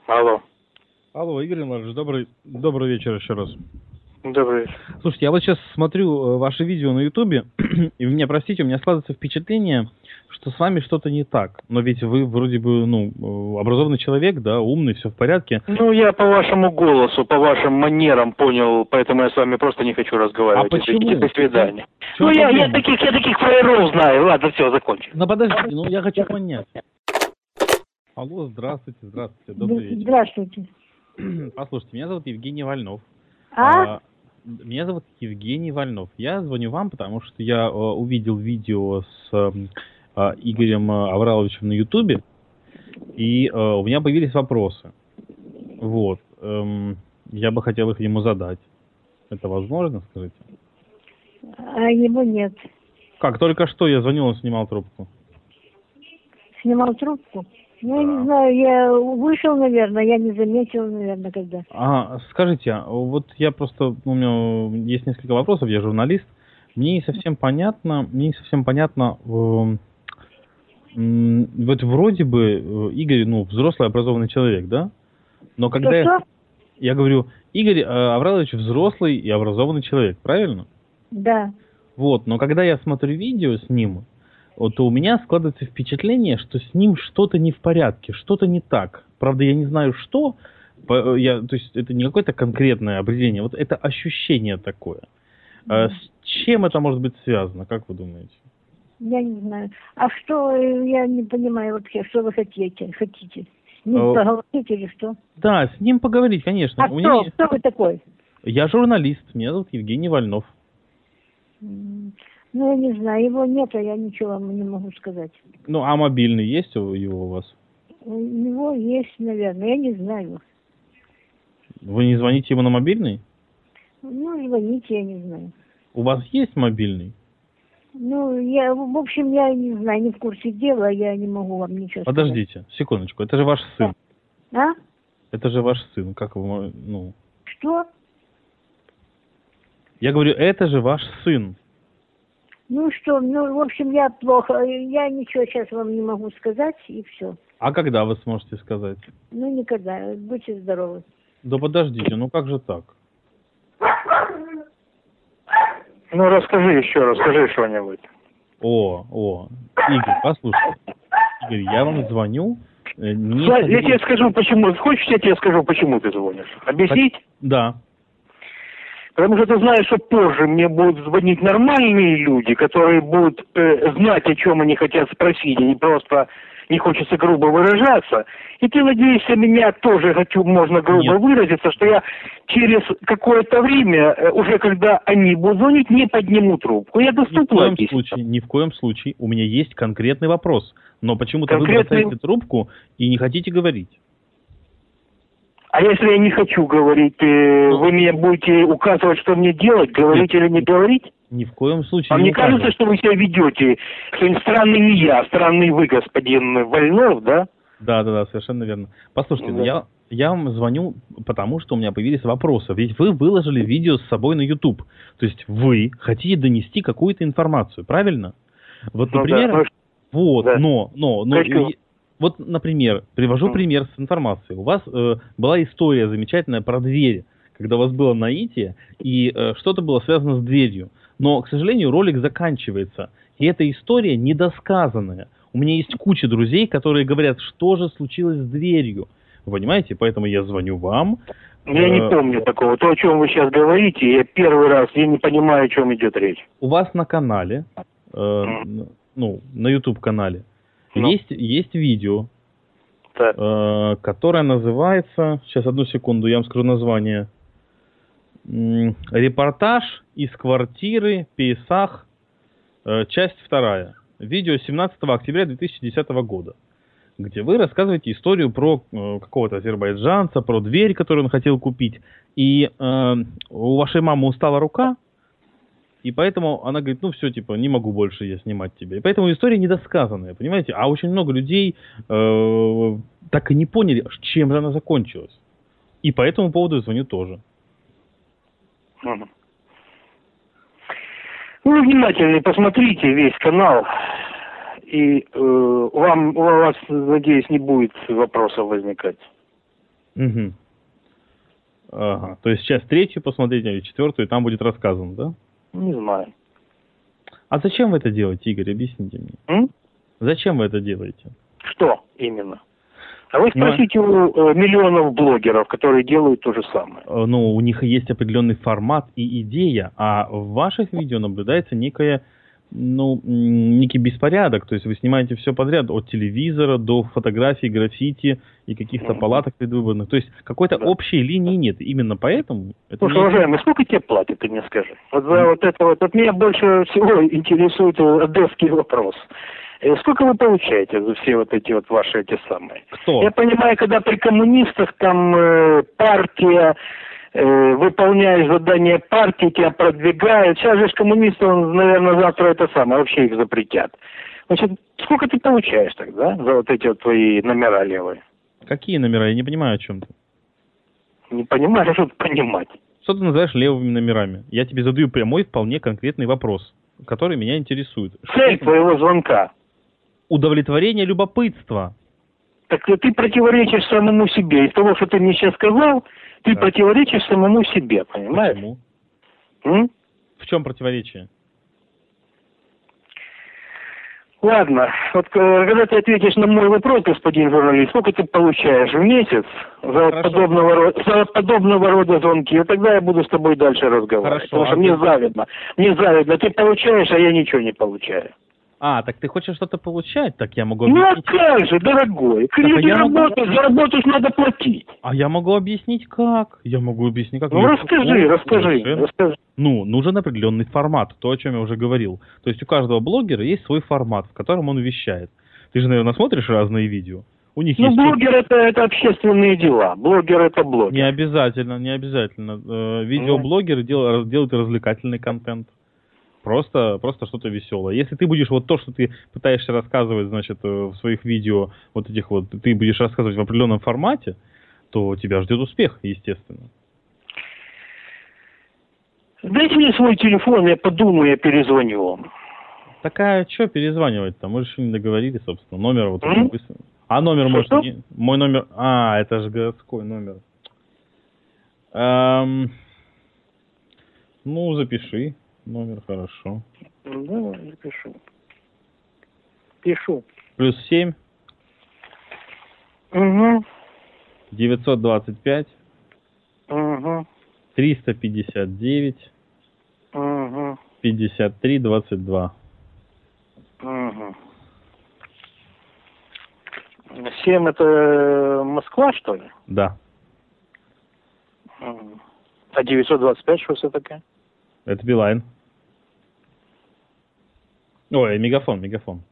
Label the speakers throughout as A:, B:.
A: Алло.
B: Алло, Игорь Иванович, добрый вечер еще раз.
A: Добрый вечер.
B: Слушайте, я вот сейчас смотрю ваше видео на Ютубе, и вы меня простите, у меня складывается впечатление, что с вами что-то не так. Но ведь вы вроде бы, образованный человек, да, умный, все в порядке.
A: Ну, я по вашему голосу, по вашим манерам понял, поэтому я с вами просто не хочу разговаривать.
B: А почему?
A: До свидания.
B: Я
A: таких фраеров знаю. Ладно, все, закончим.
B: Ну, подождите, я хочу понять. Алло, здравствуйте, добрый вечер.
C: Здравствуйте.
B: Послушайте, меня зовут Евгений Вольнов. Меня зовут Евгений Вольнов. Я звоню вам, потому что я увидел видео с Игорем Авраловичем на Ютубе, и у меня появились вопросы. Вот. Я бы хотел их ему задать. Это возможно, скажите?
C: А его нет.
B: Как, только что я звонил, он снимал трубку.
C: Снимал трубку? Ну,
B: Да.
C: я не знаю, я вышел, наверное, я не заметил, наверное, когда.
B: Скажите, вот я просто, у меня есть несколько вопросов, я журналист. Мне не совсем понятно, вот вроде бы Игорь, взрослый образованный человек, да? Но когда
C: Что?
B: я говорю, Игорь Авралович взрослый и образованный человек, правильно?
C: Да.
B: Вот, но когда я смотрю видео с ним, то у меня складывается впечатление, что с ним что-то не в порядке, что-то не так. Правда, я не знаю, что. То есть это не какое-то конкретное определение, вот это ощущение такое. С чем это может быть связано, как вы думаете?
C: Я не знаю. А что, я не понимаю вообще, что вы хотите? С ним поговорить или что?
B: Да, с ним поговорить, конечно.
C: Кто вы такой?
B: Я журналист, меня зовут Евгений Вольнов.
C: Ну, я не знаю, его нет, а я ничего вам не могу сказать.
B: А мобильный есть его у вас?
C: У него есть, наверное, я не знаю.
B: Вы не звоните ему на мобильный?
C: Ну, звоните, я не знаю.
B: У вас есть мобильный?
C: Ну, в общем, я не знаю, не в курсе дела, я не могу вам ничего сказать.
B: Подождите, секундочку, это же ваш сын.
C: А?
B: Это же ваш сын, как вы,
C: Что?
B: Я говорю, это же ваш сын.
C: Ну что, в общем, я ничего сейчас вам не могу сказать, и все.
B: А когда вы сможете сказать?
C: Ну, никогда, будьте здоровы.
B: Да подождите, как же так?
A: Ну, расскажи что-нибудь.
B: Игорь, послушайте. Игорь, я вам звоню.
A: Я тебе скажу, почему. Хочешь, я тебе скажу, почему ты звонишь? Объяснить?
B: Да.
A: Потому что ты знаешь, что позже мне будут звонить нормальные люди, которые будут знать, о чем они хотят спросить, и не просто не хочется грубо выражаться. И ты надеешься, меня тоже можно грубо выразиться, что я через какое-то время, уже когда они будут звонить, не подниму трубку. Я доступна.
B: Ни в коем случае. У меня есть конкретный вопрос. Но почему-то вы бросаете трубку и не хотите говорить.
A: А если я не хочу говорить, вы мне будете указывать, что мне делать, говорить или не говорить?
B: Ни в коем случае.
A: А мне кажется, что вы себя ведете, что странный не я, странный вы, господин Вольнов, да?
B: Да, совершенно верно. Послушайте, я вам звоню, потому что у меня появились вопросы. Ведь вы выложили видео с собой на YouTube. То есть вы хотите донести какую-то информацию, правильно? Вот, например, Вот, например, привожу пример с информацией. У вас была история замечательная про дверь, когда у вас было наитие, и что-то было связано с дверью. Но, к сожалению, ролик заканчивается, и эта история недосказанная. У меня есть куча друзей, которые говорят, что же случилось с дверью. Вы понимаете? Поэтому я звоню вам.
A: Я не помню такого. То, о чем вы сейчас говорите, я первый раз, я не понимаю, о чем идет речь.
B: У вас на канале, на YouTube-канале, есть видео, которое называется, сейчас одну секунду, я вам скажу название, «Репортаж из квартиры Пейсах», часть 2, видео 17 октября 2010 года, где вы рассказываете историю про какого-то азербайджанца, про дверь, которую он хотел купить, и у вашей мамы устала рука, и поэтому она говорит, все, не могу больше я снимать тебя. И поэтому история недосказанная, понимаете? А очень много людей так и не поняли, чем же она закончилась. И по этому поводу я звоню тоже.
A: Вы внимательно посмотрите весь канал, и у вас, надеюсь, не будет вопросов возникать.
B: Угу. Ага. То есть часть 3 посмотреть, или 4, и там будет рассказано, да?
A: Не знаю.
B: А зачем вы это делаете, Игорь? Объясните мне. Зачем вы это делаете?
A: Что именно? А вы спросите у миллионов блогеров, которые делают то же самое.
B: Ну, у них есть определенный формат и идея, а в ваших видео наблюдается некий беспорядок. То есть вы снимаете все подряд, от телевизора до фотографий, граффити и каких-то палаток предвыборных. То есть какой-то общей линии нет. Именно поэтому...
A: Слушай, уважаемый, сколько тебе платят, ты мне скажи? Вот за вот это вот меня больше всего интересует одесский вопрос. Сколько вы получаете за все вот эти вот ваши эти самые?
B: Кто?
A: Я понимаю, когда при коммунистах там партия, выполняешь задание партии, тебя продвигают. Сейчас же коммунисты, наверное, завтра это самое, вообще их запретят. Значит, сколько ты получаешь тогда за вот эти вот твои номера левые?
B: Какие номера? Я не понимаю, о чем ты.
A: Не понимаешь, а что тут понимать?
B: Что ты называешь левыми номерами? Я тебе задаю прямой, вполне конкретный вопрос, который меня интересует.
A: Цель твоего звонка?
B: Удовлетворение любопытства.
A: Так ты противоречишь самому себе. Из того, что ты мне сейчас сказал, ты противоречишь самому себе, понимаешь?
B: Почему? В чем противоречие?
A: Ладно, вот когда ты ответишь на мой вопрос, господин журналист, сколько ты получаешь в месяц за подобного рода звонки, и тогда я буду с тобой дальше разговаривать. Потому что мне завидно. Мне завидно. Ты получаешь, а я ничего не получаю.
B: А, так ты хочешь что-то получать? Так я могу объяснить.
A: Ну как же, дорогой? Люди работают, за работу надо платить.
B: А я могу объяснить как?
A: Ну расскажи.
B: Ну, нужен определенный формат, то, о чем я уже говорил. То есть у каждого блогера есть свой формат, в котором он вещает. Ты же, наверное, смотришь разные видео. У них есть...
A: блогер это общественные дела. Блогер это блогер.
B: Не обязательно. Видеоблогеры делают развлекательный контент. Просто что-то веселое. Если ты будешь вот то, что ты пытаешься рассказывать, значит, в своих видео, вот этих вот, ты будешь рассказывать в определенном формате, то тебя ждет успех, естественно.
A: Дайте мне свой телефон, я подумаю, я перезвоню вам.
B: Такая, что перезванивать-то? Мы же еще не договорились, собственно. Номер вот... А номер может... Мой номер... А, это же городской номер. Ну, запиши. Номер, хорошо.
A: Да, запишу. Пишу.
B: +7.
A: Угу.
B: 925.
A: Угу.
B: 359.
A: Угу.
B: 53 22.
A: Угу. 7 это Москва, что ли?
B: Да.
A: А 925 что это такое?
B: Это Билайн. Ой, Мегафон.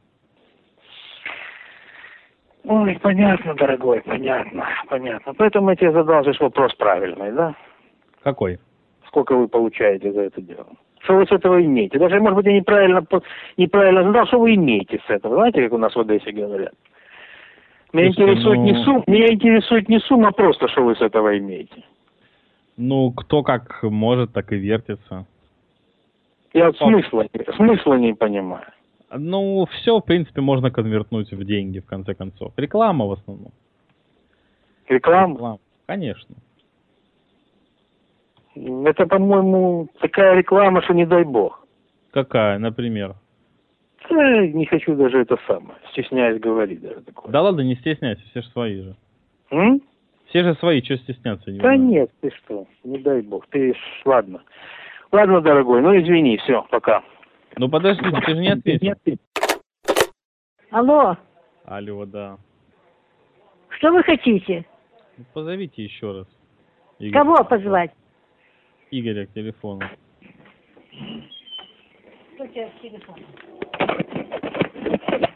A: Ой, понятно, дорогой, понятно. Поэтому я тебе задал здесь вопрос правильный, да?
B: Какой?
A: Сколько вы получаете за это дело? Что вы с этого имеете? Даже, может быть, я неправильно задал, что вы имеете с этого. Знаете, как у нас в Одессе говорят? Меня интересует не сумма, а просто, что вы с этого имеете.
B: Ну, кто как может, так и вертится.
A: Я смысла не понимаю.
B: Ну, все, в принципе, можно конвертнуть в деньги, в конце концов. Реклама в основном.
A: Реклама?
B: Конечно.
A: Это, по-моему, такая реклама, что не дай бог.
B: Какая, например?
A: Я не хочу даже это самое. Стесняюсь говорить даже такое.
B: Да ладно, не стесняйся, все же свои же. Все же свои, что стесняться?
A: Да нет, ты что, не дай бог. Ладно. Ладно, дорогой, ну извини, все, пока.
B: Ну подожди, ты же не ответил.
C: Алло.
B: Алло, да.
C: Что вы хотите?
B: Позовите еще раз.
C: Игорь. Кого позвать?
B: Игоря к телефону.
C: Кто тебя к телефону?